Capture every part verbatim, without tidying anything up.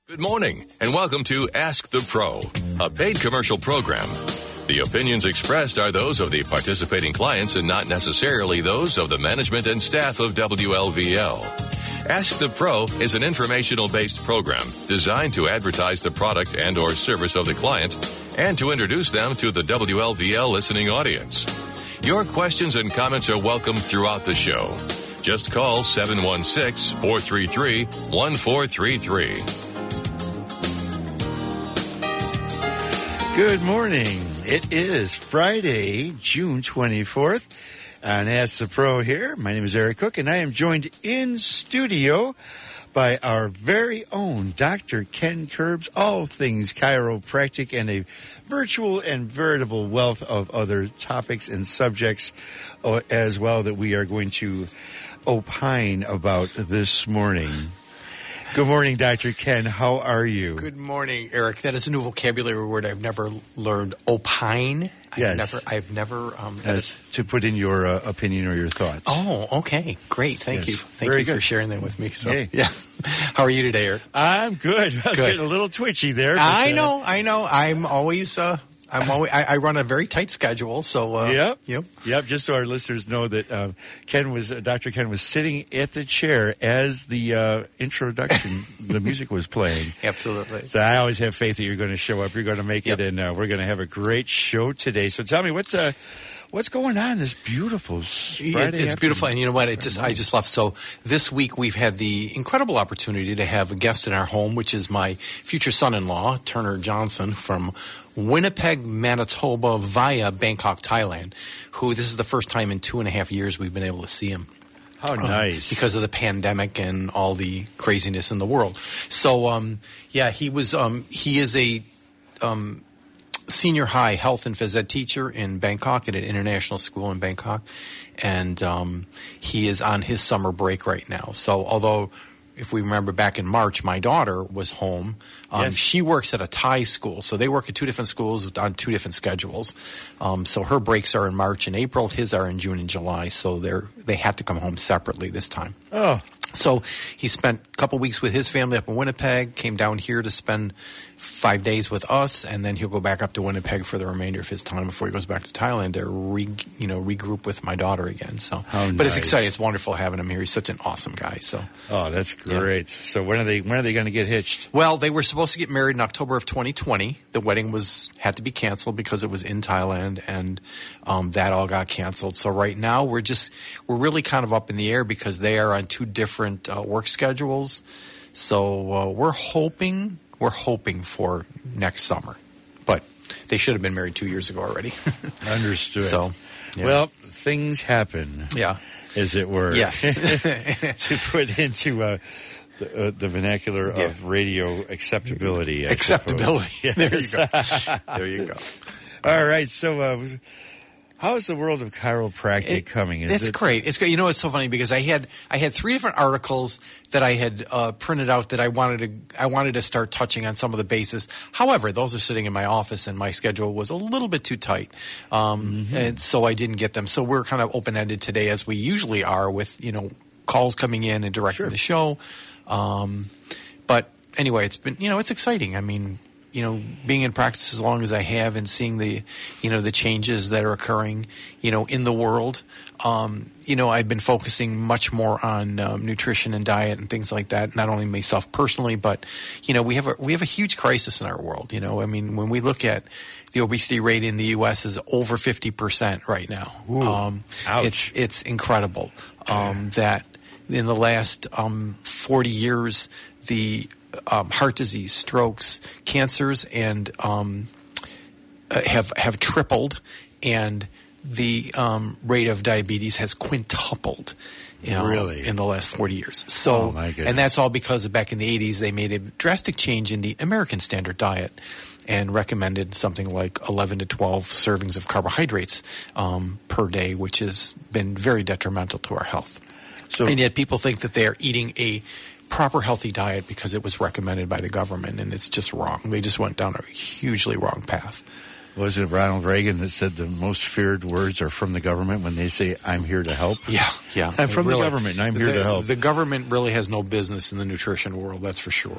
Good morning, and welcome to Ask the Pro, a paid commercial program. The opinions expressed are those of the participating clients and not necessarily those of the management and staff of W L V L. Ask the Pro is an informational-based program designed to advertise the product and or service of the client and to introduce them to the W L V L listening audience. Your questions and comments are welcome throughout the show. Just call seven one six, four three three, one four three three. Good morning. It is Friday, June twenty-fourth, and Ask the Pro here. My name is Eric Cook, and I am joined in studio by our very own Doctor Ken Curbs, all things chiropractic, and a virtual and veritable wealth of other topics and subjects uh, as well that we are going to opine about this morning. Good morning, Doctor Ken. How are you? Good morning, Eric. That is a new vocabulary word I've never learned. Opine. I've Yes. never. I've never. Um, As to put in your uh, opinion or your thoughts. oh, okay. Great. Thank Yes. you. Thank Very you for good. sharing that with me. So, Hey. yeah. How are you today, Eric? I'm good. I was Good. getting a little twitchy there. but, I uh, know. I know. I'm always. Uh, I'm always. I, I run a very tight schedule. So. Uh, Yep. Yep. Yep. Just so our listeners know that um, Ken was, uh, Doctor Ken was sitting at the chair as the uh, introduction, the music was playing. Absolutely. So I always have faith that you're going to show up. You're going to make Yep. it, and uh, we're going to have a great show today. So tell me, what's uh, what's going on this beautiful s- It- Friday it's beautiful, afternoon? and you know what? It just I just left. So this week we've had the incredible opportunity to have a guest in our home, which is my future son-in-law, Turner Johnson, from Winnipeg, Manitoba, via Bangkok, Thailand. Who this is the first time in two and a half years we've been able to see him. How Um, nice. because of the pandemic and all the craziness in the world. So, um, yeah, he was. Um, he is a um, senior high health and phys ed teacher in Bangkok at an international school in Bangkok, and um, he is on his summer break right now. So, although if we remember back in March, my daughter was home. Um, Yes. She works at a Thai school, so they work at two different schools on two different schedules. Um, so her breaks are in March and April. His are in June and July. So they're they had to come home separately this time. Oh, So he spent a couple weeks with his family up in Winnipeg, came down here to spend five days with us, and then he'll go back up to Winnipeg for the remainder of his time before he goes back to Thailand to re, you know, regroup with my daughter again. So, How but it's nice. exciting. It's wonderful having him here. He's such an awesome guy. So, oh, that's great. So when are they? When are they going to get hitched? well, they were supposed to get married in October of twenty twenty. The wedding was had to be canceled because it was in Thailand, and um, that all got canceled. So right now we're just we're really kind of up in the air because they are on two different uh, work schedules. So uh, we're hoping we're hoping for next summer, but they should have been married two years ago already. Understood. So, yeah. Well, things happen, yeah, as it were. yes, To put into uh, the, uh, the vernacular Yeah. of radio acceptability. I acceptability. suppose. There you go. There you go. All right. So, uh, how is the world of chiropractic It- coming? Is it's it, great. It's great. You know, it's so funny because I had I had three different articles that I had uh, printed out that I wanted to I wanted to start touching on some of the bases. However, those are sitting in my office, and my schedule was a little bit too tight, um, Mm-hmm. and so I didn't get them. So we're kind of open ended today, as we usually are, with you know calls coming in and directing Sure. the show. Um, but anyway, it's been you know it's exciting. I mean. You know, being in practice as long as I have and seeing the, you know, the changes that are occurring, you know, in the world. Um, you know, I've been focusing much more on um, nutrition and diet and things like that. Not only myself personally, but you know, we have a we have a huge crisis in our world. You know, I mean, when we look at the obesity rate in the U S is over fifty percent right now. Ooh, um, ouch. It's it's incredible um, that in the last um, forty years, the Um, heart disease, strokes, cancers, and um, uh, have have tripled, and the um, rate of diabetes has quintupled. You know, Really? in the last forty years. So, Oh, my goodness. and that's all because back in the eighties they made a drastic change in the American standard diet and recommended something like eleven to twelve servings of carbohydrates um, per day, which has been very detrimental to our health. So, And yet people think that they are eating a proper healthy diet because it was recommended by the government, and it's just wrong. They just went down a hugely wrong path. was it Ronald Reagan that said the most feared words are from the government when they say, I'm here to help? Yeah, yeah. I'm from Really, the government, and I'm here the, to help. The government really has no business in the nutrition world, that's for sure.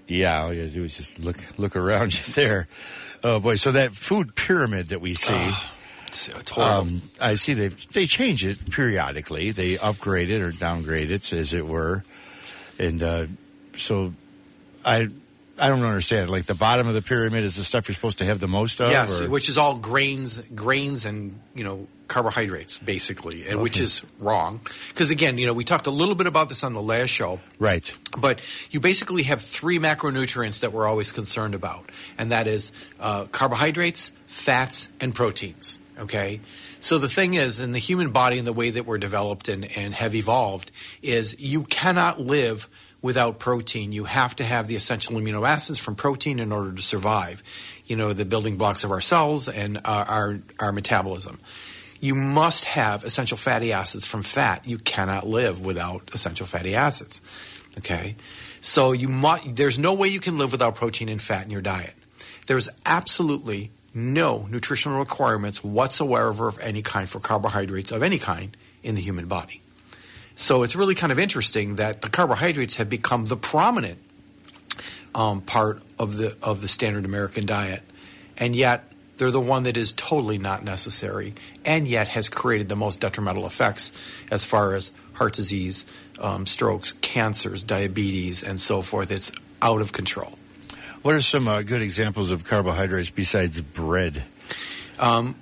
Yeah, all you gotta do is just look look around you there. Oh boy! So that food pyramid that we see, oh, it's, it's horrible. Um, I see they they change it periodically. They upgrade it or downgrade it, as it were, and uh, so I I don't understand. Like the bottom of the pyramid is the stuff you're supposed to have the most of. Yes, or? which is all grains, grains, and you know carbohydrates basically, and okay. which is wrong. Because again, you know, we talked a little bit about this on the last show, right? But you basically have three macronutrients that we're always concerned about, and that is uh, carbohydrates, fats, and proteins. Okay, so the thing is, in the human body and the way that we're developed and, and have evolved, is you cannot live without protein. You have to have the essential amino acids from protein in order to survive. You know, the building blocks of our cells and our our, our metabolism. You must have essential fatty acids from fat. You cannot live without essential fatty acids. Okay, so you must, there's no way you can live without protein and fat in your diet. There's absolutely no nutritional requirements whatsoever of any kind for carbohydrates of any kind in the human body. So it's really kind of interesting that the carbohydrates have become the prominent um, part of the of the standard American diet, and yet they're the one that is totally not necessary, and yet has created the most detrimental effects as far as heart disease, um, strokes, cancers, diabetes, and so forth. It's out of control. What are some uh, good examples of carbohydrates besides bread? Um,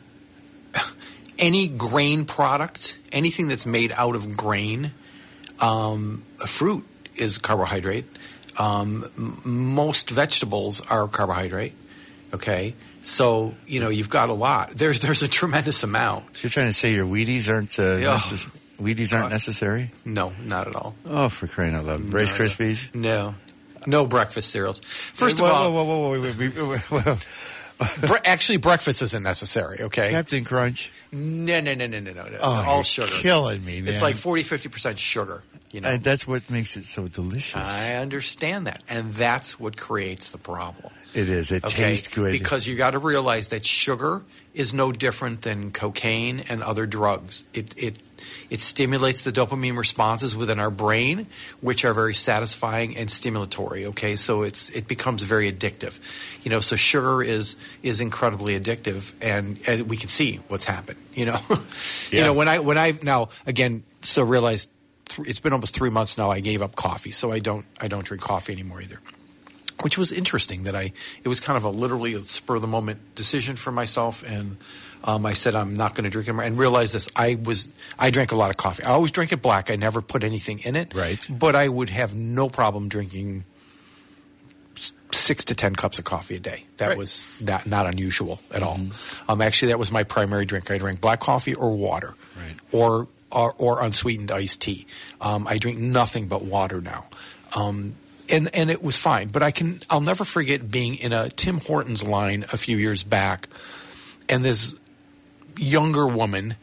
any grain product, anything that's made out of grain, um, fruit is carbohydrate. Um, m- most vegetables are carbohydrate. Okay, so you know you've got a lot. There's there's a tremendous amount. So you're trying to say your Wheaties aren't uh, oh. necess- Wheaties aren't uh, necessary? No, not at all. Oh, for crying out loud! Rice no, Krispies? No, no breakfast cereals. First whoa, of all, whoa, whoa, whoa, whoa, wait, wait, wait, wait. Bre- actually, breakfast isn't necessary. Okay, Captain Crunch? No, no, no, no, no, no. Oh, all you're sugar. Killing me, man. It's like forty, fifty percent sugar. You know, and that's what makes it so delicious. I understand that, and that's what creates the problem. It is. It okay? tastes good. Because you got to realize that sugar is no different than cocaine and other drugs. It it it stimulates the dopamine responses within our brain, which are very satisfying and stimulatory. Okay, so it's it becomes very addictive. You know, so sugar is is incredibly addictive, and, and we can see what's happened. You know, yeah. you know when I when I now again so realized. It's been almost three months now. I gave up coffee, so I don't I don't drink coffee anymore either. Which was interesting that I it was kind of a literally a spur of the moment decision for myself, and um, I said I'm not going to drink anymore. And realized this: I was I drank a lot of coffee. I always drank it black. I never put anything in it. Right. But I would have no problem drinking six to ten cups of coffee a day. That right. was that not unusual at mm-hmm. all. Um, actually, that was my primary drink. I drank black coffee or water, right. or Or, or unsweetened iced tea. Um, I drink nothing but water now, um, and and it was fine. But I can I'll never forget being in a Tim Hortons line a few years back, and this younger woman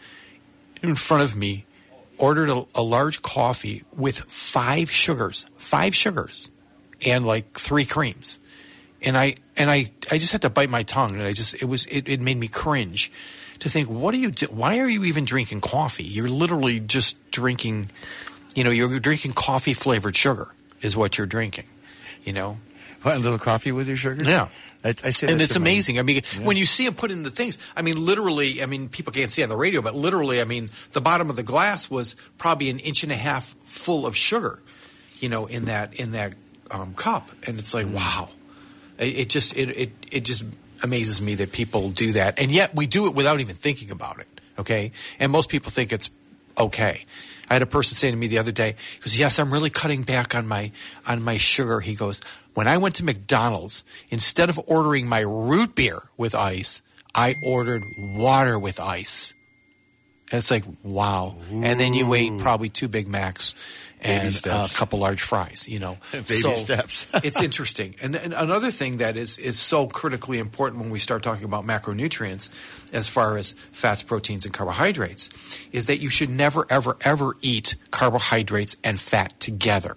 in front of me ordered a, a large coffee with five sugars, five sugars, and like three creams, and I and I, I just had to bite my tongue, and I just it was it, it made me cringe. To think, what are you? Do- why are you even drinking coffee? You're literally just drinking, you know, you're drinking coffee flavored sugar is what you're drinking, you know. What, a little coffee with your sugar? Yeah, I, I say, and it's amazing. My, I mean, yeah. when you see them put in the things, I mean, literally, I mean, people can't see on the radio, but literally, I mean, the bottom of the glass was probably an inch and a half full of sugar, you know, in that in that um, cup, and it's like, mm. wow, it, it just it it it just. amazes me that people do that, and yet we do it without even thinking about it, okay? And most people think it's okay. I had a person say to me the other day, he goes, yes, I'm really cutting back on my on my sugar. He goes, when I went to McDonald's, instead of ordering my root beer with ice, I ordered water with ice. And it's like, wow. Ooh. And then you ate probably two Big Macs and uh, a couple large fries, you know. Baby so steps. It's interesting. And, and another thing that is, is so critically important when we start talking about macronutrients as far as fats, proteins, and carbohydrates is that you should never, ever, ever eat carbohydrates and fat together,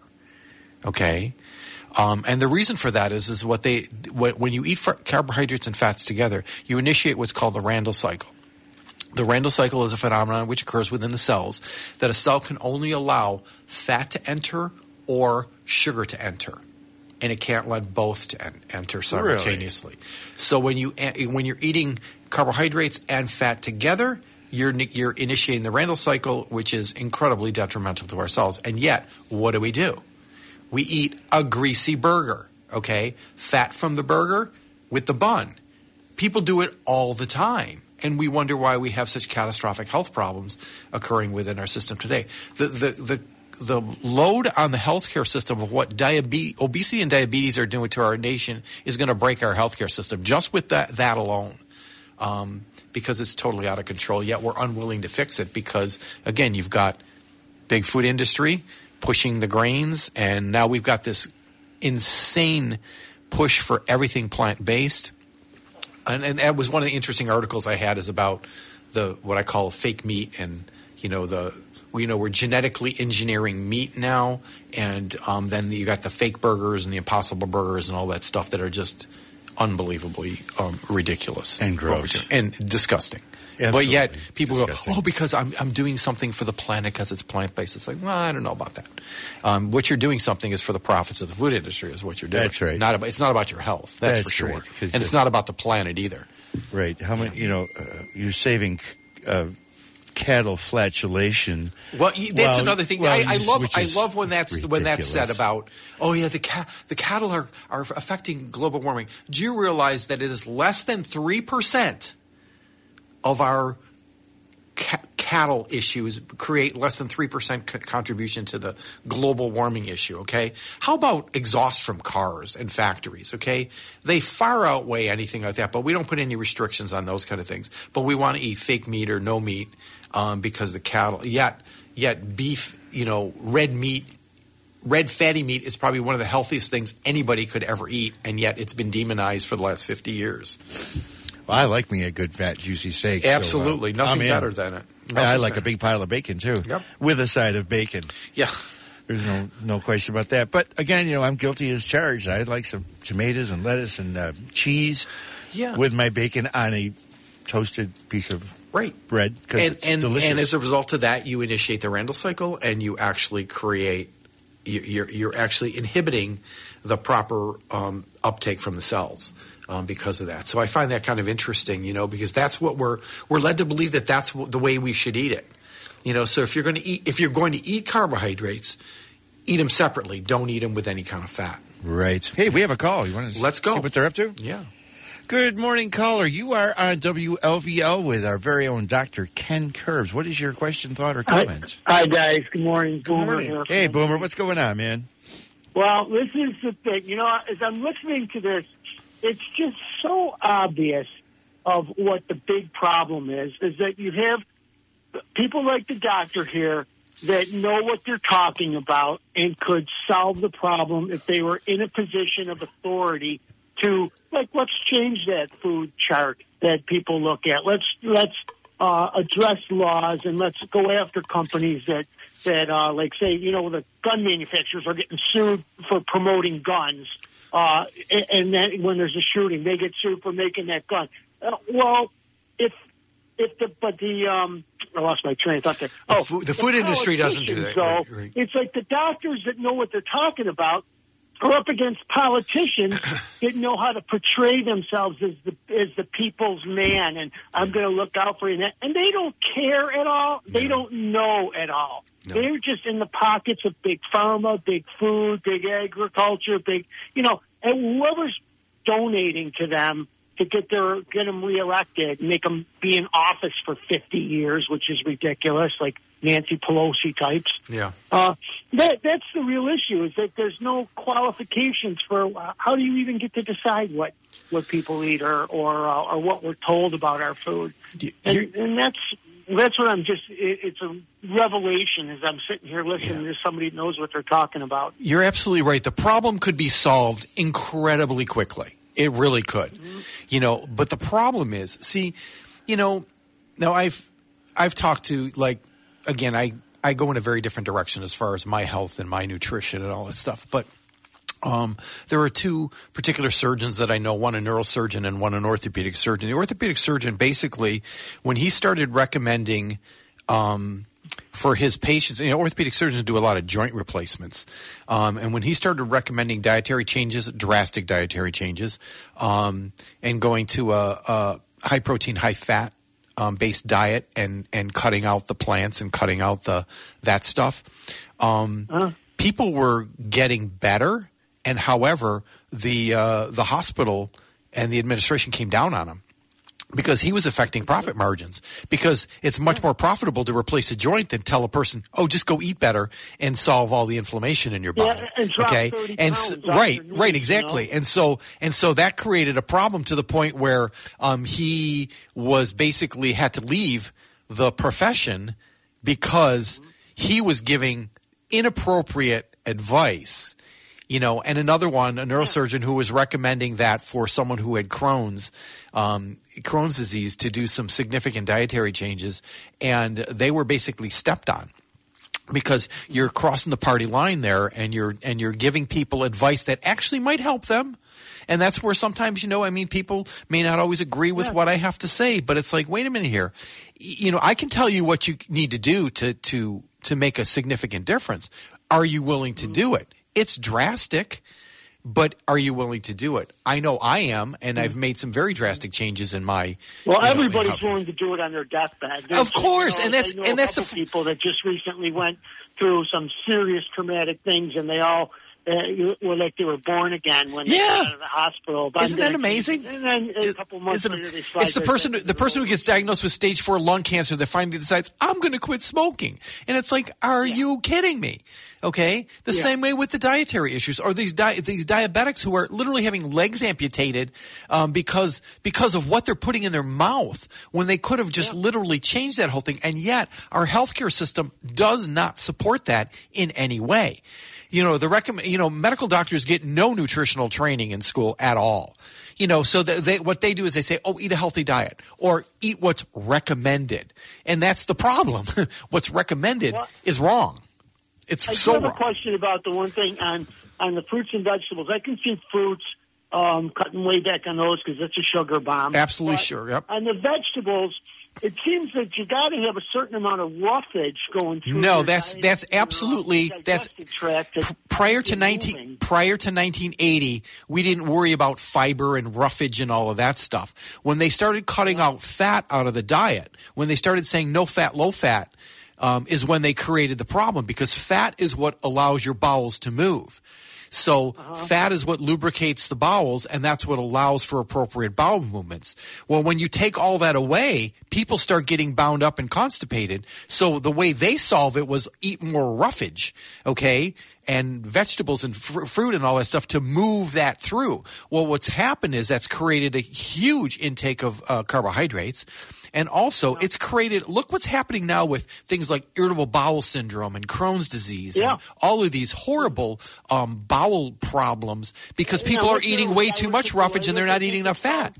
okay? Um, and the reason for that is, is what they what, when you eat carbohydrates and fats together, you initiate what's called the Randle cycle. The Randle cycle is a phenomenon which occurs within the cells that a cell can only allow fat to enter or sugar to enter. and it can't let both to en- enter simultaneously. Really? So when you when you're eating carbohydrates and fat together, you're you're initiating the Randle cycle, which is incredibly detrimental to our cells. And yet, what do we do? We eat a greasy burger, okay? Fat from the burger with the bun. People do it all the time. And we wonder why we have such catastrophic health problems occurring within our system today. The the the, the load on the healthcare system of what diabetes, obesity and diabetes are doing to our nation is going to break our healthcare system just with that that alone, um, because it's totally out of control. Yet we're unwilling to fix it because, again, you've got big food industry pushing the grains, and now we've got this insane push for everything plant-based. And, and that was one of the interesting articles I had is about the what I call fake meat, and you know the you know we're genetically engineering meat now, and um, then you got the fake burgers and the Impossible burgers and all that stuff that are just unbelievably um, ridiculous and gross and disgusting. Absolutely. But yet people disgusting. go, oh, because I'm I'm doing something for the planet because it's plant based. It's like, well, I don't know about that. Um, what you're doing something is for the profits of the food industry is what you're doing. That's right. Not about, it's not about your health. That's, That's for sure. right, And it's not about the planet either. Right. How many? You know, uh, you're saving uh, cattle flatulation. Well, that's well, another thing. well, I, I love. I is love when that's ridiculous. when that's said about. Oh yeah, the ca- the cattle are are affecting global warming. Do you realize that it is less than three percent of our ca- cattle issues create less than three percent co- contribution to the global warming issue, okay? How about exhaust from cars and factories, okay? They far outweigh anything like that, but we don't put any restrictions on those kind of things. But we want to eat fake meat or no meat um, because the cattle – yet yet beef, you know, red meat, red fatty meat is probably one of the healthiest things anybody could ever eat, and yet it's been demonized for the last fifty years. Well, I like me a good fat juicy steak. Absolutely. So, uh, Nothing better than it. And I like a big pile of bacon, too, yep. with a side of bacon. Yeah. There's no no question about that. But, again, you know, I'm guilty as charged. I'd like some tomatoes and lettuce and uh, cheese yeah. with my bacon on a toasted piece of right. bread because and, it's and, delicious. And as a result of that, you initiate the Randle cycle and you actually create – you're you're actually inhibiting the proper um, uptake from the cells. Um, because of that. So I find that kind of interesting, you know, because that's what we're we're led to believe that that's the way we should eat it. You know, so if you're going to eat if you're going to eat carbohydrates, eat them separately. Don't eat them with any kind of fat. Right. Hey, we have a call. You want to Let's go. see what they're up to? Yeah. Good morning, caller. You are on W L V L with our very own Doctor Ken Curbs. What is your question, thought, or comment? Hi, hi guys. Good morning. Boomer morning. here. Hey, Boomer. What's going on, man? Well, this is the thing. You know, as I'm listening to this, it's just so obvious of what the big problem is, is that you have people like the doctor here that know what they're talking about and could solve the problem if they were in a position of authority to, like, let's change that food chart that people look at. Let's let's uh, address laws and let's go after companies that, that uh, like, say, you know, the gun manufacturers are getting sued for promoting guns. Uh, and then when there's a shooting, they get sued for making that gun. Uh, well, if if the but the um, I lost my train of thought there. The oh, food, the food industry doesn't do that. So right, right. It's like the doctors that know what they're talking about are up against politicians that know how to portray themselves as the as the people's man, and I'm going to look out for you. And they don't care at all. They no. don't know at all. No. They're just in the pockets of big pharma, big food, big agriculture, big, you know, and whoever's donating to them to get their get them reelected, make them be in office for fifty years, which is ridiculous, like Nancy Pelosi types. Yeah. Uh, that that's the real issue, is that there's no qualifications for uh, how do you even get to decide what, what people eat or or, uh, or what we're told about our food, and, and that's. That's what I'm just, it, it's a revelation as I'm sitting here listening yeah. to somebody that knows what they're talking about. You're absolutely right. The problem could be solved incredibly quickly. It really could. Mm-hmm. You know, but the problem is, see, you know, now I've, I've talked to, like, again, I, I go in a very different direction as far as my health and my nutrition and all that stuff, but Um, there are two particular surgeons that I know, one a neurosurgeon and one an orthopedic surgeon. The orthopedic surgeon, basically, when he started recommending um, for his patients. You know, orthopedic surgeons do a lot of joint replacements. Um, and when he started recommending dietary changes, drastic dietary changes, um, and going to a, a high protein, high fat um, based diet and, and cutting out the plants and cutting out the that stuff, um, uh-huh. people were getting better. And however, the uh, the hospital and the administration came down on him because he was affecting profit margins, because it's much more profitable to replace a joint than tell a person, oh, just go eat better and solve all the inflammation in your body. Yeah, and drop okay. thirty And pounds s- right, knees, right, exactly. You know? And so and so that created a problem to the point where um, he was basically had to leave the profession because he was giving inappropriate advice. You know, and another one, a neurosurgeon who was recommending that for someone who had Crohn's, um, Crohn's disease, to do some significant dietary changes, and they were basically stepped on because you're crossing the party line there, and you're and you're giving people advice that actually might help them. And that's where sometimes, you know, I mean, people may not always agree with yeah. what I have to say, but it's like, wait a minute here. You know, I can tell you what you need to do to to to make a significant difference. Are you willing to do it? It's drastic, but are you willing to do it? I know I am, and I've made some very drastic changes in my. Well, you know, everybody's willing to do it on their deathbed. There's, of course, you know, and that's I know and a that's couple the people that just recently went through some serious traumatic things, and they all uh, were like they were born again when they yeah. got out of the hospital. Isn't that amazing? And then a couple months later, they it's the person the person who gets diagnosed with stage four lung cancer that finally decides, I'm going to quit smoking, and it's like, are yeah. you kidding me? Okay, the yeah. same way with the dietary issues, or these di- these diabetics who are literally having legs amputated um, because because of what they're putting in their mouth when they could have just yeah. literally changed that whole thing. And yet, our healthcare system does not support that in any way. You know, the recommend. You know, medical doctors get no nutritional training in school at all. You know, so the, they, what they do is they say, oh, eat a healthy diet or eat what's recommended, and that's the problem. What's recommended well, is wrong. It's I so do have wrong. a question about the one thing on, on the fruits and vegetables. I can see fruits um, cutting way back on those because it's a sugar bomb. Absolutely but sure. Yep. On the vegetables, it seems that you got to have a certain amount of roughage going through. No, that's that's absolutely that's pr- prior to nineteen moving. prior to nineteen eighty. We didn't worry about fiber and roughage and all of that stuff. When they started cutting yeah. out fat out of the diet, when they started saying no fat, low fat. Um, is when they created the problem, because fat is what allows your bowels to move. So uh-huh. fat is what lubricates the bowels, and that's what allows for appropriate bowel movements. Well, when you take all that away, people start getting bound up and constipated. So the way they solve it was eat more roughage, okay, and vegetables and fr- fruit and all that stuff to move that through. Well, what's happened is that's created a huge intake of uh, carbohydrates. And also, it's created – look what's happening now with things like irritable bowel syndrome and Crohn's disease yeah. and all of these horrible um, bowel problems because people yeah, are eating way too much roughage and they're not eating enough fat.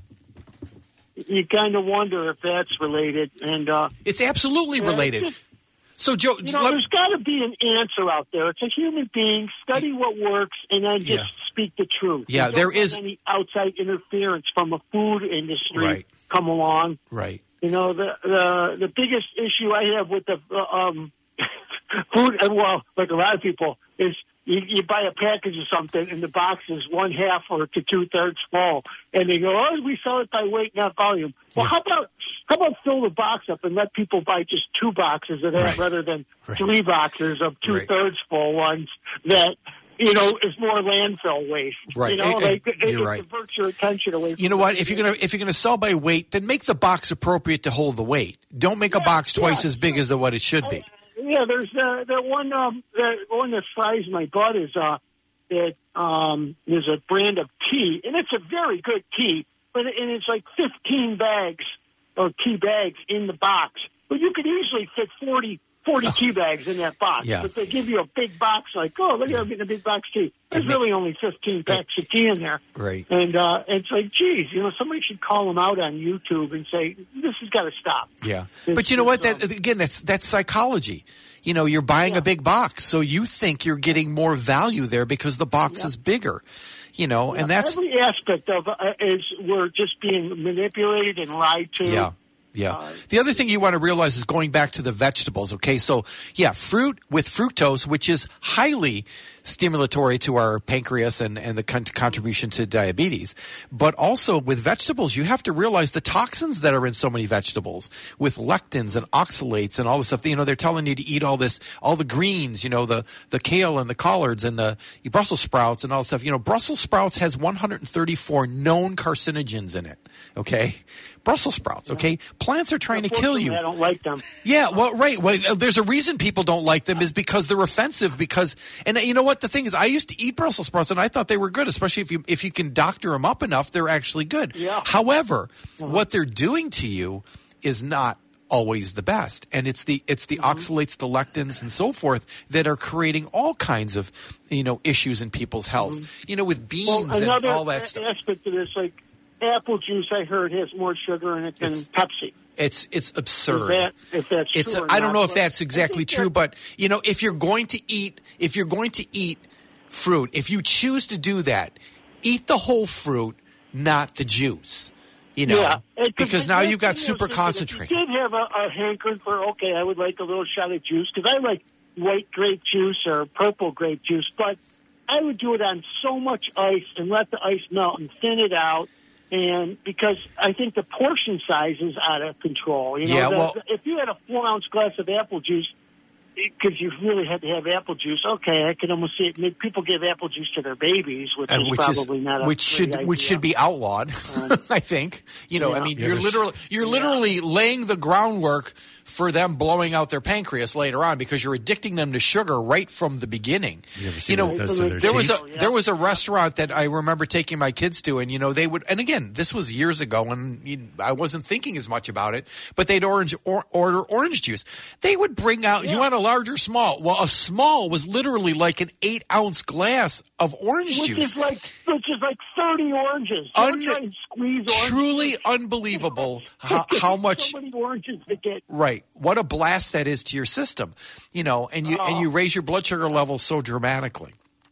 You kind of wonder if that's related. and uh, It's absolutely yeah, related. It's just, so, Joe – You know, let, there's got to be an answer out there. It's a human being. Study what works and then just yeah. speak the truth. Yeah, don't there let is – any outside interference from a food industry right. come along. Right. You know, the the the biggest issue I have with the uh, um, food, well, like a lot of people, is you, you buy a package of something and the box is one half or to two thirds full, and they go, "Oh, we sell it by weight, not volume." Well, yeah. how about how about fill the box up and let people buy just two boxes of that right. rather than right. three boxes of two thirds right. full ones that. You know, it's more landfill waste. Right. You know, and, like, and it, you're it right. diverts your attention away from You know what? If you're gonna if you're gonna sell by weight, then make the box appropriate to hold the weight. Don't make yeah, a box twice yeah, as big sure. as the, what it should be. Uh, yeah, there's uh, that one. Um, that one that fries my butt is uh, that um, there's a brand of tea, and it's a very good tea, but and it's like fifteen bags or tea bags in the box. But you could easily fit forty. forty oh. tea bags in that box. Yeah. But they give you a big box like, oh, look at I'm getting a big box tea. There's really only fifteen packs of tea in there. Right. And uh, it's like, geez, you know, somebody should call them out on YouTube and say, this has got to stop. Yeah. This, but you know this, what? That, um, again, that's that's psychology. You know, you're buying yeah. a big box, so you think you're getting more value there because the box yeah. is bigger. You know, yeah. and that's every aspect of uh, is we're just being manipulated and lied to. Yeah. Yeah. Uh, the other thing you want to realize is going back to the vegetables, okay? So, yeah, fruit with fructose, which is highly stimulatory to our pancreas and, and the con- contribution to diabetes. But also with vegetables, you have to realize the toxins that are in so many vegetables with lectins and oxalates and all this stuff. You know, they're telling you to eat all this, all the greens, you know, the, the kale and the collards and the Brussels sprouts and all this stuff. You know, Brussels sprouts has one hundred thirty-four known carcinogens in it, okay? Brussels sprouts, okay? Plants are trying to kill you. I don't like them. Yeah, well, right. Well, there's a reason people don't like them is because they're offensive because, and you know what? The thing is, I used to eat Brussels sprouts and I thought they were good, especially if you, if you can doctor them up enough, they're actually good. Yeah. However, uh-huh. what they're doing to you is not always the best. And it's the, it's the Mm-hmm. oxalates, the lectins and so forth that are creating all kinds of, you know, issues in people's health, mm-hmm. you know, with beans well, and another all that stuff. aspect of this, like, apple juice, I heard, has more sugar in it than It's, Pepsi. It's it's absurd. Is that, if that's it's true or I don't not, know if that's exactly true, but you know, if you're going to eat, if you're going to eat fruit, if you choose to do that, eat the whole fruit, not the juice. You know, yeah, because now you've got super concentrated. If you did have a, a hankering for, okay, I would like a little shot of juice because I like white grape juice or purple grape juice, but I would do it on so much ice and let the ice melt and thin it out. And because I think the portion size is out of control. You know, yeah, the, well, the, if you had a four ounce glass of apple juice, because you really had to have apple juice. Okay, I can almost see it. People give apple juice to their babies, which and is which probably is, not a which should idea. which should be outlawed. Um, I think. You know, yeah. I mean, Yeah, you're there's- literally you're yeah. literally laying the groundwork for them blowing out their pancreas later on because you're addicting them to sugar right from the beginning. You ever see know, what it does to their there was a teeth? Yeah. there was a restaurant that I remember taking my kids to, and you know they would. And again, this was years ago, and you, I wasn't thinking as much about it. But they'd orange or, order orange juice. They would bring out. Yeah. You want a large or small? Well, a small was literally like an eight ounce glass of orange Which juice. is like which is like thirty oranges. Un- Don't try and squeeze oranges. Truly unbelievable how, how much. So many oranges to get. Right. What a blast that is to your system, you know, and you, and you raise your blood sugar levels so dramatically.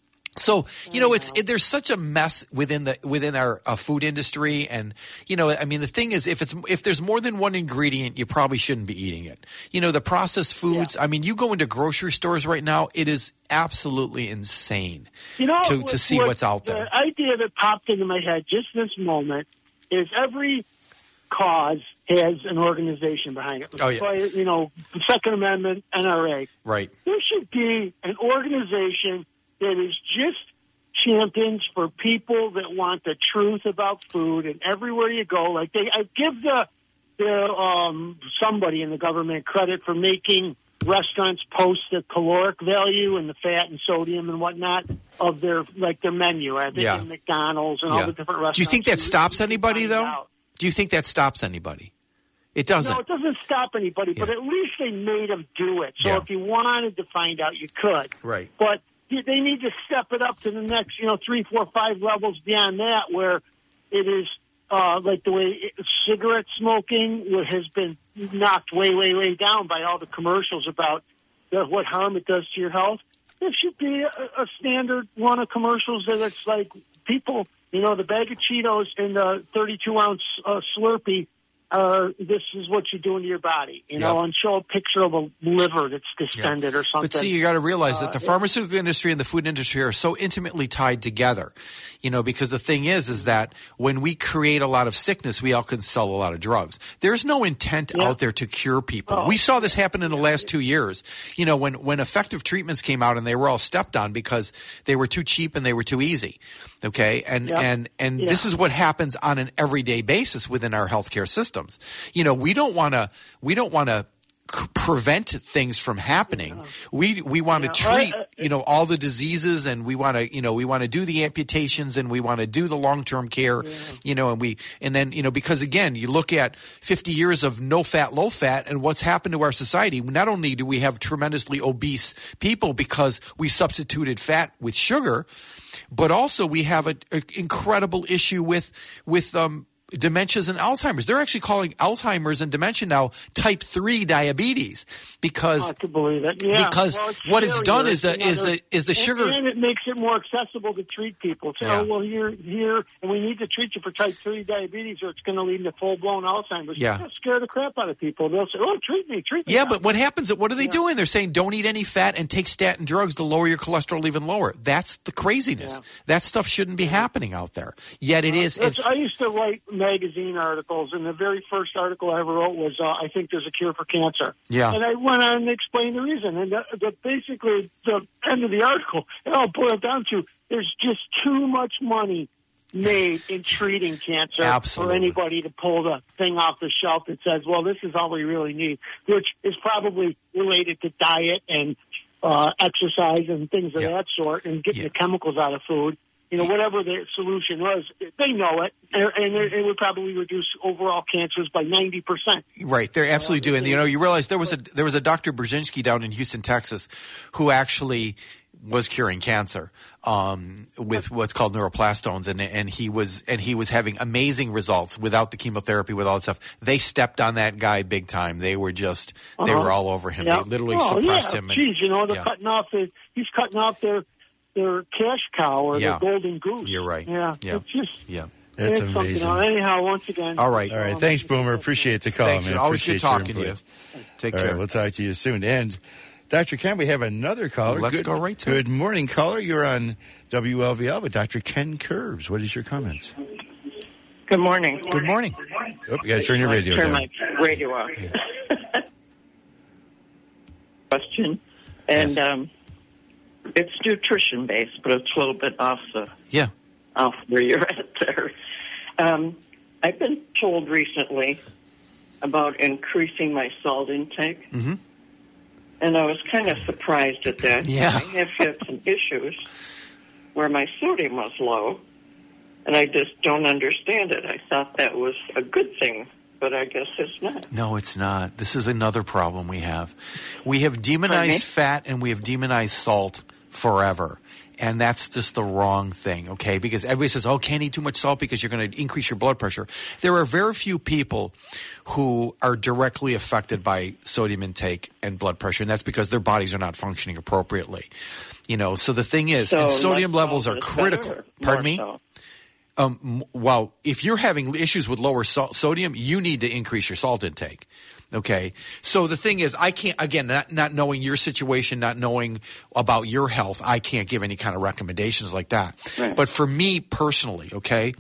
So, you know, it's, it, there's such a mess within the, within our uh, food industry. And, you know, I mean, the thing is, if it's, if there's more than one ingredient, you probably shouldn't be eating it. You know, the processed foods, Yeah. I mean, you go into grocery stores right now, it is absolutely insane You know, to, what- to see what what's out there. The idea that popped into my head just this moment is every cause has an organization behind it. Oh, yeah. So, you know, the Second Amendment, N R A. Right. There should be an organization that is just champions for people that want the truth about food, and everywhere you go, like they, I give the the um, somebody in the government credit for making restaurants post the caloric value and the fat and sodium and whatnot of their like their menu. I think Yeah. in McDonald's and Yeah. all the different restaurants. Do you think that You- stops you can anybody find though? out. Do you think that stops anybody? It doesn't. No, it doesn't stop anybody, but Yeah. at least they made them do it. So Yeah. if you wanted to find out, you could. Right. But they need to step it up to the next, you know, three, four, five levels beyond that, where it is uh, like the way it, cigarette smoking has been knocked way, way, way down by all the commercials about the, what harm it does to your health. There should be a, a standard run of commercials that it's like people, you know, the bag of Cheetos and the thirty-two ounce uh, Slurpee. Uh, this is what you're doing to your body, you know, Yep. and show a picture of a liver that's distended or something. But see, you got to realize that Uh, the pharmaceutical industry and the food industry are so intimately tied together, you know, because the thing is, is that when we create a lot of sickness, we all can sell a lot of drugs. There's no intent Yeah. out there to cure people. Oh. We saw this happen in the last two years, you know, when, when effective treatments came out and they were all stepped on because they were too cheap and they were too easy. Okay. And, Yeah. and, and Yeah. this is what happens on an everyday basis within our healthcare systems. You know, we don't want to, we don't want to c- prevent things from happening. We, we want to Yeah. treat, I- I- you know, all the diseases, and we want to, you know, we want to do the amputations, and we want to do the long-term care, you know, and we, and then, you know, because again, you look at fifty years of no fat, low fat, and what's happened to our society. Not only do we have tremendously obese people because we substituted fat with sugar, but also we have an incredible issue with, with, um, dementias and Alzheimer's. They're actually calling Alzheimer's and dementia now type three diabetes because I can believe it. Yeah. because well, it's what it's done scary. is the You know, is the is the and, sugar. and it makes it more accessible to treat people. So, Yeah. oh, well, you're here, and we need to treat you for type three diabetes, or it's going to lead to full blown Alzheimer's. Yeah. That'll scare the crap out of people. They'll say, "Oh, treat me, treat me." Yeah, now." but what happens? What are they Yeah. doing? They're saying don't eat any fat and take statin drugs to lower your cholesterol even lower. That's the craziness. Yeah. That stuff shouldn't be happening out there. Yet it is. That's- It's, I used to write magazine articles, and the very first article I ever wrote was, uh, I think there's a cure for cancer. Yeah. And I went on and explained the reason. And the, the, basically, the end of the article, it all boiled down to there's just too much money made in treating cancer Absolutely. for anybody to pull the thing off the shelf that says, well, this is all we really need, which is probably related to diet and uh, exercise and things of Yeah. that sort, and getting Yeah. the chemicals out of food. You know, whatever the solution was, they know it, and, and it would probably reduce overall cancers by ninety percent. Right, they're absolutely doing. You know, you realize there was a there was a Doctor Brzezinski down in Houston, Texas, who actually was curing cancer um, with what's called neuroplastones, and and he was and he was having amazing results without the chemotherapy, with all that stuff. They stepped on that guy big time. They were just they Uh-huh. were all over him. Yeah. They literally oh, suppressed yeah. him. And, Geez, you know, they're yeah. cutting off the, he's cutting off their their cash cow or Yeah. their golden goose. You're right. Yeah, Yeah. it's just Yeah. That's it's something. amazing. Uh, anyhow, once again. All right. All right. Thanks, Boomer. Appreciate the call, Thanks. man. Always good Appreciate your talking to you. input. Take All care. right, we'll talk to you soon. And Doctor Ken, we have another caller. Let's good, go right to it. Good morning, caller. You're on W L V L with Doctor Ken Curbs. What is your comment? Good morning. Good morning. Oh, you got to turn your radio Turn down. my radio off. Question, and Yes. um, it's nutrition based, but it's a little bit off the Yeah. off where you're at there. Um, I've been told recently about increasing my salt intake, Mhm. and I was kind of surprised at that. Yeah. I have had some issues where my sodium was low, and I just don't understand it. I thought that was a good thing, but I guess it's not. No, it's not. This is another problem we have. We have Pardon me? demonized fat and we have demonized salt forever. And that's just the wrong thing, okay? Because everybody says, oh, can't eat too much salt because you're going to increase your blood pressure. There are very few people who are directly affected by sodium intake and blood pressure, and that's because their bodies are not functioning appropriately. You know, so the thing is, So and sodium less levels salt are is critical. better or Pardon more me? salt? Um, m- well, if you're having issues with lower salt, sodium, you need to increase your salt intake. Okay. So the thing is, I can't, again, not, not knowing your situation, not knowing about your health, I can't give any kind of recommendations like that. Right. But for me personally, okay,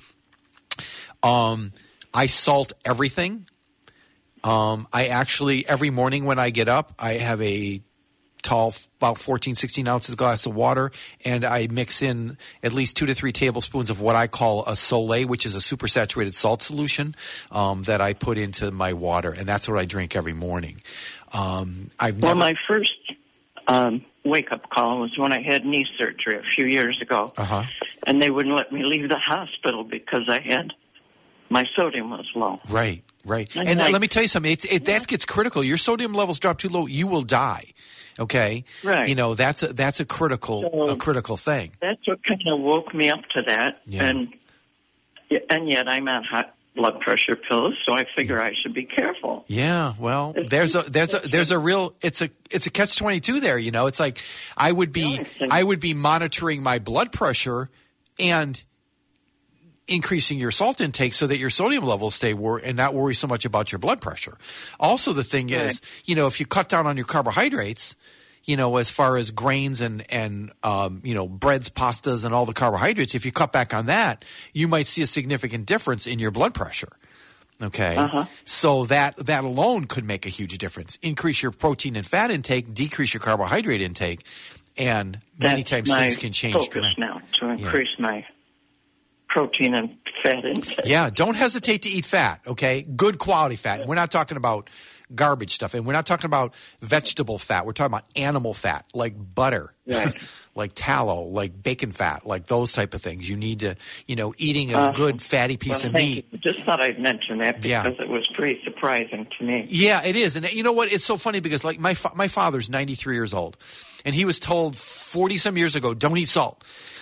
um, I salt everything. Um, I actually, every morning when I get up, I have a tall, about fourteen, sixteen ounces glass of water, and I mix in at least two to three tablespoons of what I call a Soleil, which is a supersaturated salt solution um, that I put into my water, and that's what I drink every morning. Um, I've Well, never, my first um, wake-up call was when I had knee surgery a few years ago, uh-huh. and they wouldn't let me leave the hospital because I had my sodium was low. Right, right. I'm And like- let me tell you something. It's, it, that gets critical. Your sodium levels drop too low, you will die. Okay, Right. You know that's a that's a critical So- a critical thing. That's what kind of woke me up to that, Yeah. and and yet I'm on high blood pressure pills, so I figure I should be careful. Yeah, well, It's- there's a there's a there's a real it's a it's a catch twenty-two there. You know, it's like I would be The only thing- I would be monitoring my blood pressure and increasing your salt intake so that your sodium levels stay wor- and not worry so much about your blood pressure. Also, the thing Right. is, you know, if you cut down on your carbohydrates, you know, as far as grains and and um, you know, breads, pastas, and all the carbohydrates, if you cut back on that, you might see a significant difference in your blood pressure. Okay, Uh-huh. so that that alone could make a huge difference. Increase your protein and fat intake, decrease your carbohydrate intake, and many That's times my things can change focus dramatically. now to increase my protein and fat intake. Yeah, don't hesitate to eat fat, okay? Good quality fat. We're not talking about garbage stuff, and we're not talking about vegetable fat. We're talking about animal fat, like butter, Right. like tallow, like bacon fat, like those type of things. You need to, you know, eating a Uh, good fatty piece Well, of thank meat. you. Just thought I'd mention that because Yeah. it was pretty surprising to me. Yeah, it is. And you know what? It's so funny because like my fa- my father's ninety-three years old, and he was told forty some years ago, don't eat salt.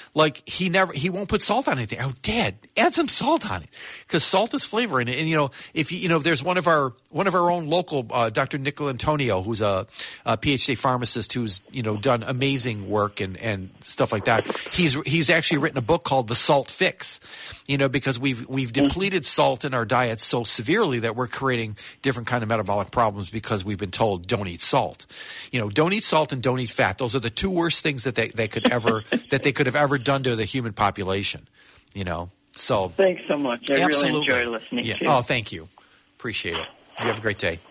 like he never he won't put salt on anything. Oh, Dad, add some salt on it because salt is flavor. And, and you know, if you you know, there's one of our one of our own local uh, Doctor Nicola Antonio, who's a, a PhD pharmacist who's you know done amazing work and, and stuff like that. He's he's actually written a book called The Salt Fix. You know, because we've we've depleted salt in our diet so severely that we're creating different kind of metabolic problems because we've been told don't eat salt. You know, don't eat salt and don't eat fat. Those are the two worst things that they, they could ever that they could have ever done to the human population. You know, so thanks so much. I absolutely. really enjoy listening yeah. to you. Oh, thank you. Appreciate it. You have a great day.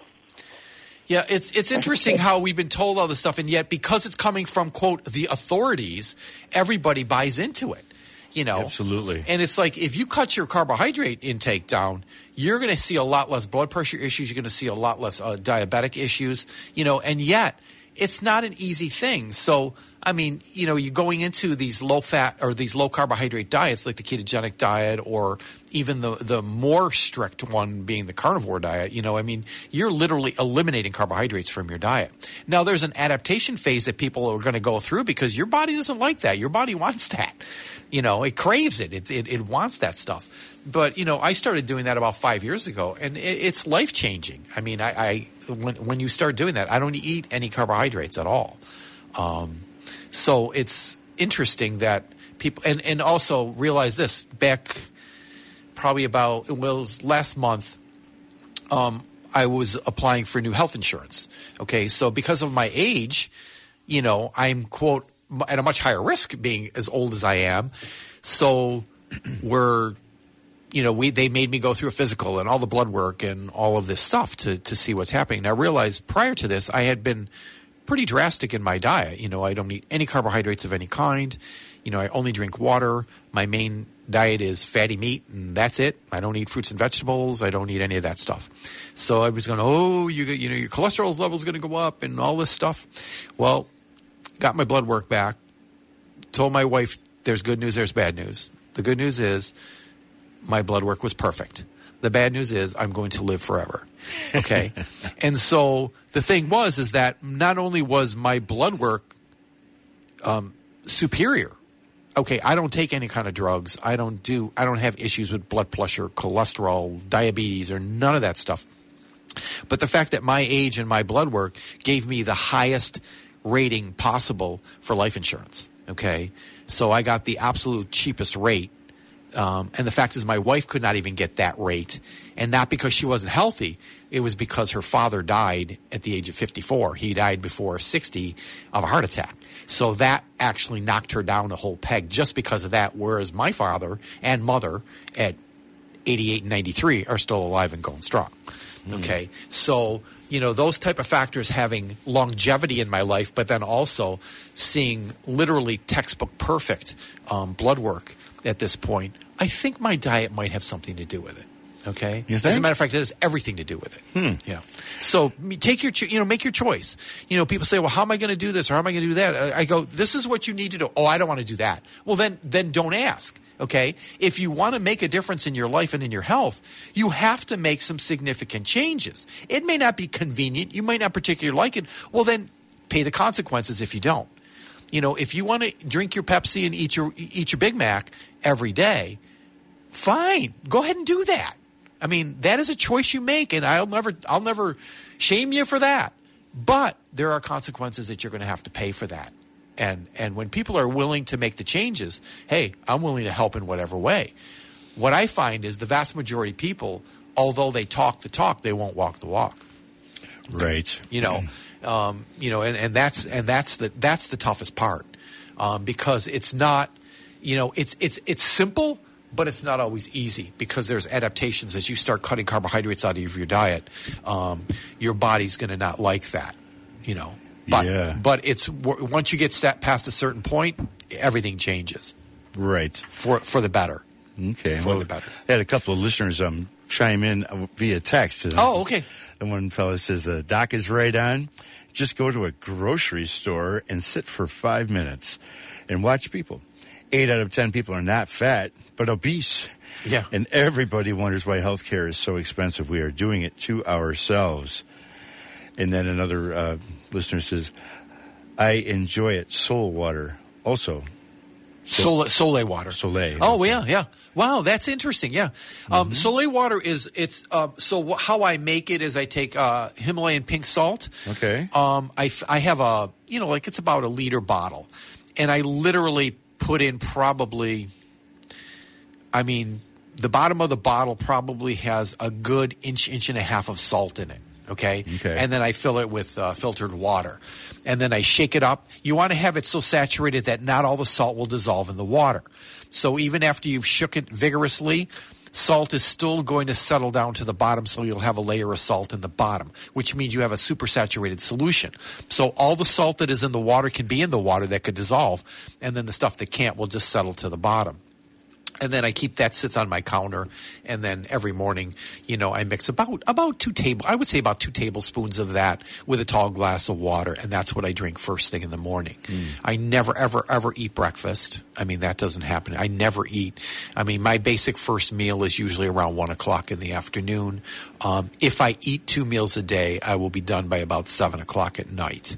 Yeah, it's it's interesting how we've been told all this stuff, and yet because it's coming from, quote, the authorities, everybody buys into it. You know, absolutely. And it's like if you cut your carbohydrate intake down, you're going to see a lot less blood pressure issues. You're going to see a lot less uh, diabetic issues. You know, and yet it's not an easy thing. So, I mean, you know, you're going into these low fat or these low carbohydrate diets like the ketogenic diet or even the the more strict one being the carnivore diet. You know, I mean, you're literally eliminating carbohydrates from your diet. Now, there's an adaptation phase that people are going to go through because your body doesn't like that. Your body wants that. You know, it craves it. It, it. it wants that stuff. But, you know, I started doing that about five years ago, and it, it's life-changing. I mean, I, I when when you start doing that, I don't eat any carbohydrates at all. Um, so it's interesting that people – and and also realize this. Back probably about – it was last month, um, I was applying for new health insurance. Okay, so because of my age, you know, I'm, quote – at a much higher risk being as old as I am. So we're, you know, we they made me go through a physical and all the blood work and all of this stuff to, to see what's happening. Now, I realized prior to this, I had been pretty drastic in my diet. You know, I don't eat any carbohydrates of any kind. You know, I only drink water. My main diet is fatty meat, and that's it. I don't eat fruits and vegetables. I don't eat any of that stuff. So I was going, oh, you, you know, your cholesterol level is going to go up and all this stuff. Well, got my blood work back, told my wife there's good news, there's bad news. The good news is my blood work was perfect. The bad news is I'm going to live forever. Okay? And so the thing was is that not only was my blood work um, superior. Okay, I don't take any kind of drugs. I don't do I don't have issues with blood pressure, cholesterol, diabetes, or none of that stuff. But the fact that my age and my blood work gave me the highest rating possible for life insurance. Okay, so I got the absolute cheapest rate, um, and the fact is, my wife could not even get that rate, and not because she wasn't healthy. It was because her father died at the age of fifty-four. He died before sixty of a heart attack. So that actually knocked her down a whole peg just because of that. Whereas my father and mother at eighty-eight and ninety-three are still alive and going strong. Okay, mm. So, you know, those type of factors having longevity in my life, but then also seeing literally textbook perfect um, blood work at this point, I think my diet might have something to do with it. Okay, you as think? a matter of fact, it has everything to do with it. Hmm. Yeah. So take your, you know, make your choice. You know, people say, well, how am I going to do this or how am I going to do that? I go, this is what you need to do. Oh, I don't want to do that. Well, then, then don't ask. Okay, if you want to make a difference in your life and in your health, you have to make some significant changes. It may not be convenient. You might not particularly like it. Well, then pay the consequences if you don't. You know, if you want to drink your Pepsi and eat your eat your Big Mac every day, fine. Go ahead and do that. I mean, that is a choice you make, and I'll never I'll never shame you for that. But there are consequences that you're going to have to pay for that. And and when people are willing to make the changes, hey, I'm willing to help in whatever way. What I find is the vast majority of people, although they talk the talk, they won't walk the walk. Right. You know, um, you know, and, and that's and that's the that's the toughest part um, because it's not, you know, it's it's it's simple, but it's not always easy because there's adaptations as you start cutting carbohydrates out of your diet. Um, your body's going to not like that, you know. But, yeah. but it's once you get past a certain point, everything changes. Right. For for the better. Okay. For well, the better. I had a couple of listeners um, chime in via text. Oh, okay. The one fellow says, the doc is right on. Just go to a grocery store and sit for five minutes and watch people. Eight out of ten people are not fat, but obese. Yeah. And everybody wonders why healthcare is so expensive. We are doing it to ourselves. And then another uh, listener says, I enjoy it. Soul water. Also, Soleil, Soleil water. Soleil. Oh, okay. yeah, yeah. Wow, that's interesting. Yeah. Um, mm-hmm. Soleil water is, it's, uh, so how I make it is I take uh, Himalayan pink salt. Okay. Um, I, I have a, you know, like it's about a liter bottle. And I literally put in probably, I mean, the bottom of the bottle probably has a good inch, inch and a half of salt in it. Okay? Okay. And then I fill it with uh, filtered water. And then I shake it up. You want to have it so saturated that not all the salt will dissolve in the water. So even after you've shook it vigorously, salt is still going to settle down to the bottom, so you'll have a layer of salt in the bottom, which means you have a supersaturated solution. So all the salt that is in the water can be in the water that could dissolve, and then the stuff that can't will just settle to the bottom. And then I keep that sits on my counter, and then every morning, you know, I mix about about two table I would say about two tablespoons of that with a tall glass of water, and that's what I drink first thing in the morning. Mm. I never ever ever eat breakfast. I mean, that doesn't happen. I never eat. I mean, my basic first meal is usually around one o'clock in the afternoon. Um, if I eat two meals a day, I will be done by about seven o'clock at night.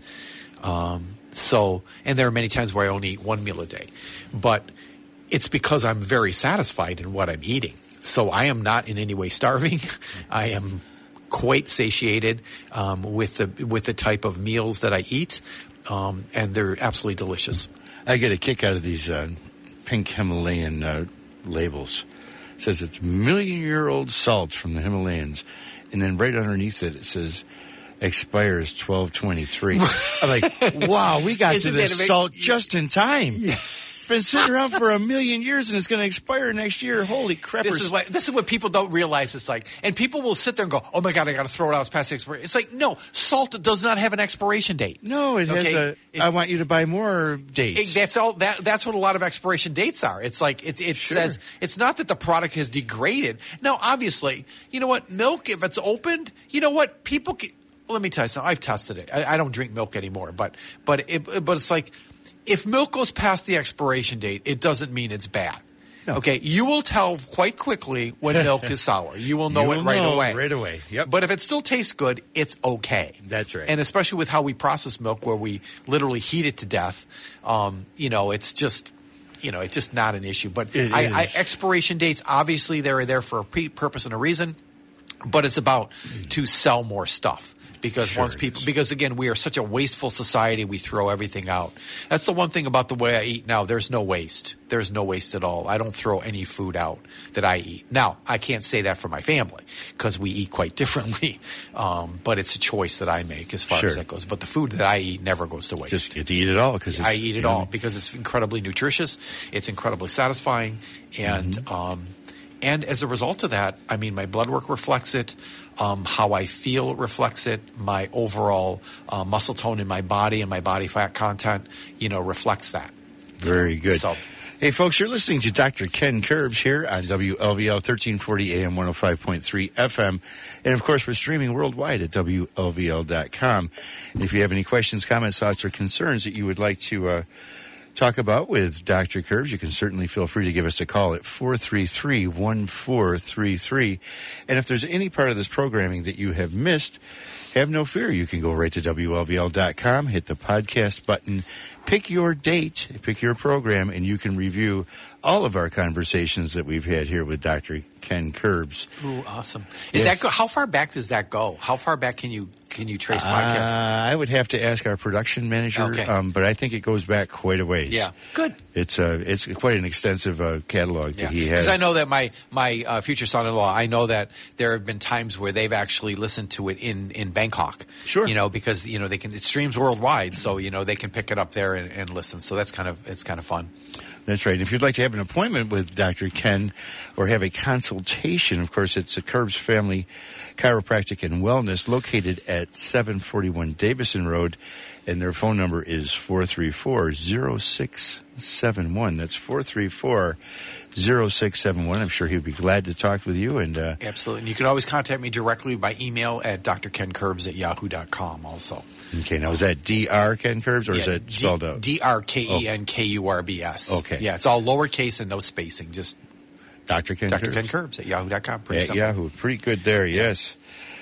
Um, so, and there are many times where I only eat one meal a day, but it's because I'm very satisfied in what I'm eating. So I am not in any way starving. I am quite satiated um, with the with the type of meals that I eat, um, and they're absolutely delicious. I get a kick out of these uh, pink Himalayan uh, labels. It says it's million-year-old salt from the Himalayas, and then right underneath it, it says expires twelve twenty-three. I'm like, wow, we got Isn't to this that amazing? salt just in time. Yeah. Been sitting around for a million years and it's going to expire next year. Holy crap! This is what this is what people don't realize. It's like, and people will sit there and go, "Oh my god, I got to throw it out. It's past the expiration." It's like, no, salt does not have an expiration date. No, it okay? has a. It, I want you to buy more dates. It, that's all. That that's what a lot of expiration dates are. It's like it. It Sure. says it's not that the product has degraded. Now, obviously, you know what? Milk, if it's opened, you know what? People. Can, let me tell you something. I've tested it. I, I don't drink milk anymore, but but it, but it's like. If milk goes past the expiration date, it doesn't mean it's bad. No. Okay, you will tell quite quickly when milk is sour. You will know you it will right know away. Right away. Yep. But if it still tastes good, it's okay. That's right. And especially with how we process milk, where we literally heat it to death, um, you know, it's just, you know, it's just not an issue. But It I, is. I, expiration dates, obviously, they're there for a pre- purpose and a reason. But it's about to sell more stuff. Because Sure once people, is. because again, we are such a wasteful society, we throw everything out. That's the one thing about the way I eat now. There's no waste. There's no waste at all. I don't throw any food out that I eat. Now, I can't say that for my family because we eat quite differently. Um, but it's a choice that I make as far Sure. as that goes. But the food that I eat never goes to waste. Just get to eat it all because I eat it all because it's incredibly nutritious. It's incredibly satisfying. And, Mm-hmm. um, and as a result of that, I mean, my blood work reflects it. Um, how I feel reflects it. My overall uh, muscle tone in my body and my body fat content, you know, reflects that. Very good. So, Hey, folks, you're listening to Doctor Ken Curbs here on W L V L thirteen forty A M one oh five point three F M. And, of course, we're streaming worldwide at W L V L dot com. And if you have any questions, comments, thoughts, or concerns that you would like to uh, talk about with Doctor Curbs, you can certainly feel free to give us a call at four three three, one four three three. And if there's any part of this programming that you have missed, have no fear. You can go right to W L V L dot com, hit the podcast button, pick your date, pick your program, and you can review all of our conversations that we've had here with Doctor Ken Curbs. ooh, awesome. Is Yes. that go, how far back does that go? How far back can you can you trace Uh, podcasts? I would have to ask our production manager, Okay. um, but I think it goes back quite a ways. Yeah, good. It's uh, it's quite an extensive uh, catalog that he has. Because I know that my my uh, future son-in-law, I know that there have been times where they've actually listened to it in, in Bangkok. Sure. You know, because you know they can it streams worldwide, so you know they can pick it up there and, and listen. So that's kind of it's kind of fun. That's right. If you'd like to have an appointment with Doctor Ken or have a consultation, of course, it's a Curbs Family Chiropractic and Wellness located at seven forty-one Davison Road, and their phone number is four three four, zero six seven one. That's four three four, zero six seven one. I'm sure he'd be glad to talk with you. And uh, Absolutely. And you can always contact me directly by email at d r ken curbs at yahoo dot com also. okay, now is that D R Ken Curbs or is Yeah, it spelled out? D R K E N K U R B S. Okay. Yeah, it's all lowercase and no spacing. Just Doctor Ken Doctor Curbs? Ken Curbs at yahoo dot com. Pretty At simple. Yahoo. Pretty good there, yes.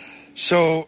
So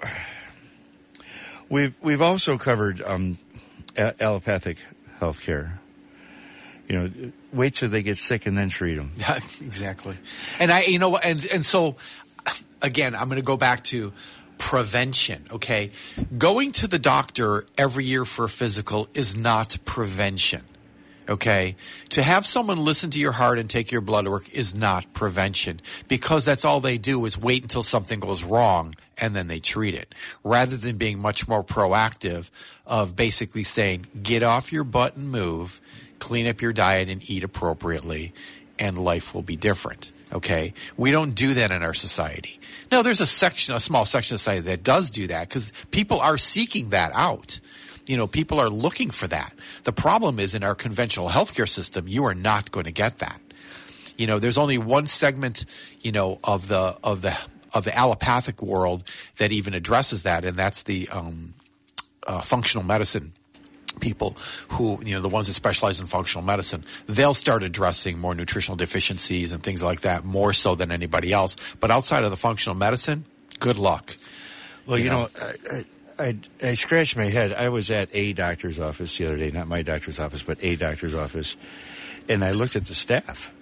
we've we've also covered um, a- allopathic healthcare. You know, wait till they get sick and then treat them. Yeah, exactly. And I, you know, and and so again, I'm going to go back to prevention. Okay, going to the doctor every year for a physical is not prevention. Okay, to have someone listen to your heart and take your blood work is not prevention, because that's all they do is wait until something goes wrong and then they treat it, rather than being much more proactive of basically saying, get off your butt and move, clean up your diet and eat appropriately, and life will be different. Okay, we don't do that in our society. Now, there's a section, a small section of society that does do that, because people are seeking that out. You know, people are looking for that. The problem is, in our conventional healthcare system, you are not going to get that. You know, there's only one segment, you know, of the of the of the allopathic world that even addresses that, and that's the um, uh, functional medicine people who, you know, the ones that specialize in functional medicine. They'll start addressing more nutritional deficiencies and things like that more so than anybody else. But outside of the functional medicine, good luck. Well, you, you know, know I, I, I, I scratched my head. I was at a doctor's office the other day, not my doctor's office, but a doctor's office, and I looked at the staff.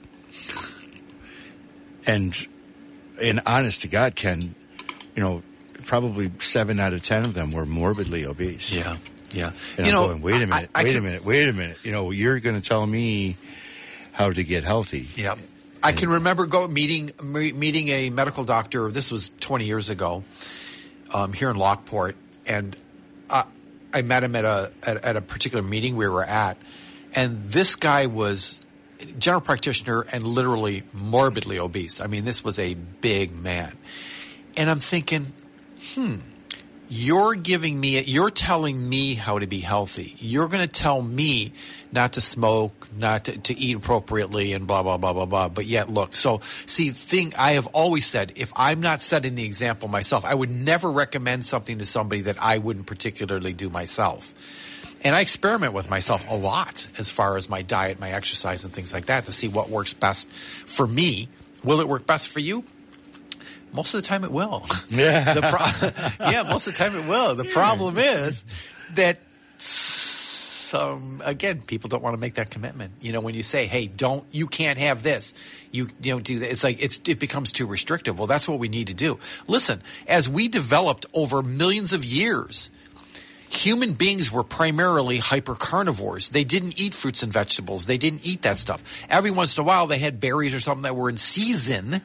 And, and honest to God, Ken, you know, probably seven out of ten of them were morbidly obese. Yeah, yeah. And you I'm know, going, wait a minute, I, I wait can, a minute, wait a minute. You know, you're going to tell me how to get healthy. Yeah. I can remember go meeting meeting a medical doctor. This was twenty years ago, um, here in Lockport, and I, I met him at a at, at a particular meeting we were at, and this guy was a general practitioner and literally morbidly obese. I mean, this was a big man, and I'm thinking, hmm. You're giving me, you're telling me how to be healthy. You're going to tell me not to smoke, not to, to eat appropriately, and blah, blah, blah, blah, blah. But yet, look, so see, thing I have always said, if I'm not setting the example myself, I would never recommend something to somebody that I wouldn't particularly do myself. And I experiment with myself a lot as far as my diet, my exercise, and things like that to see what works best for me. Will it work best for you? Most of the time it will. Yeah. the pro- yeah, most of the time it will. The problem is that some, again, people don't want to make that commitment. You know, when you say, hey, don't, you can't have this. You, you don't do that. It's like, it's, it becomes too restrictive. Well, that's what we need to do. Listen, as we developed over millions of years, human beings were primarily hypercarnivores. They didn't eat fruits and vegetables. They didn't eat that stuff. Every once in a while, they had berries or something that were in season,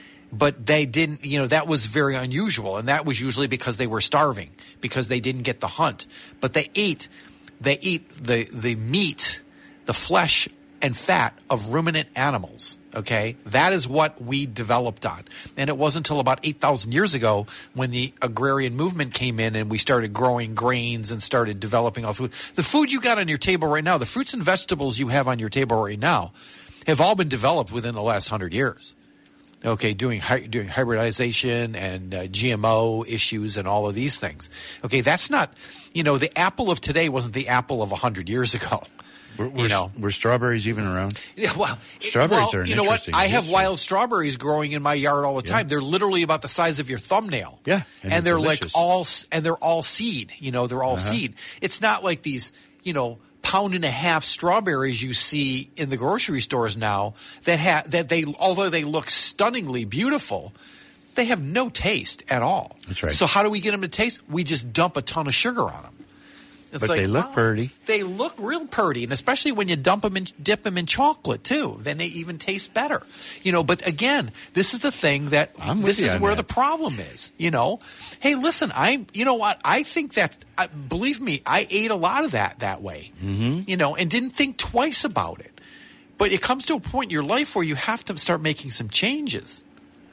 but they didn't, you know, that was very unusual. And that was usually because they were starving, because they didn't get the hunt. But they ate, they eat the, the meat, the flesh and fat of ruminant animals. Okay. That is what we developed on. And it wasn't until about eight thousand years ago when the agrarian movement came in and we started growing grains and started developing all food. The food you got on your table right now, the fruits and vegetables you have on your table right now have all been developed within the last hundred years. Okay, doing doing hybridization and uh, G M O issues and all of these things. Okay, that's not, you know, the apple of today wasn't the apple of a hundred years ago. Were, were, you know, were strawberries even around? Yeah, well, strawberries well, are an you know what? interesting I have history. wild strawberries growing in my yard all the time. Yeah. They're literally about the size of your thumbnail. Yeah, and, and they're they're like delicious. all and they're all seed. You know, they're all Uh-huh. seed. It's not like these, you know, pound and a half strawberries you see in the grocery stores now that have that they, although they look stunningly beautiful, they have no taste at all. That's right. So how do we get them to taste? We just dump a ton of sugar on them. It's But like, they look wow, pretty. They look real pretty, and especially when you dump them and dip them in chocolate too, then they even taste better. You know, but again, this is the thing that I'm with this you is on where that. the problem is. You know, hey, listen, I'm. You know what? I think that. Uh, believe me, I ate a lot of that that way. Mm-hmm. You know, and didn't think twice about it. But it comes to a point in your life where you have to start making some changes,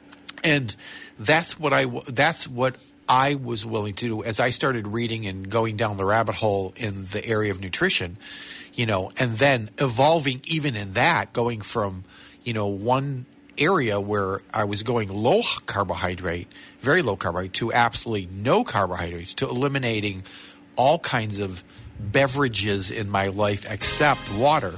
and that's what I. That's what. I was willing to do as I started reading and going down the rabbit hole in the area of nutrition, you know, and then evolving even in that, going from, you know, one area where I was going low carbohydrate, very low carbohydrate, to absolutely no carbohydrates, to eliminating all kinds of beverages in my life except water.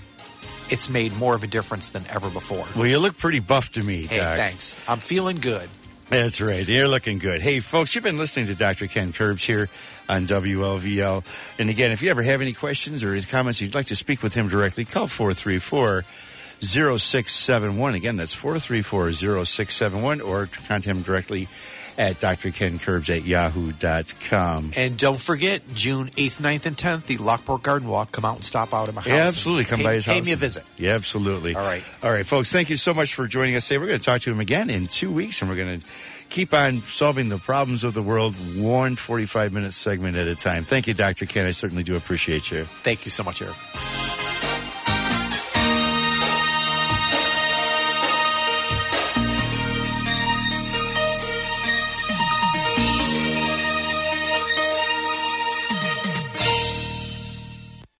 It's made more of a difference than ever before. Well, you look pretty buff to me, Hey, Doc. thanks. I'm feeling good. That's right. You're looking good. Hey, folks, you've been listening to Doctor Ken Curbs here on W L V L. And again, if you ever have any questions or any comments you'd like to speak with him directly, call four three four, zero six seven one. Again, that's four three four, zero six seven one, or contact him directly at D R Ken Curbs at yahoo dot com. And don't forget, June eighth, ninth, and tenth, the Lockport Garden Walk. Come out and stop out at my house. Yeah, absolutely. Come pay, by his house. Pay me a visit. Yeah, absolutely. All right. All right, folks, thank you so much for joining us today. We're going to talk to him again in two weeks, and we're going to keep on solving the problems of the world one forty-five minute segment at a time. Thank you, Doctor Ken. I certainly do appreciate you. Thank you so much, Eric.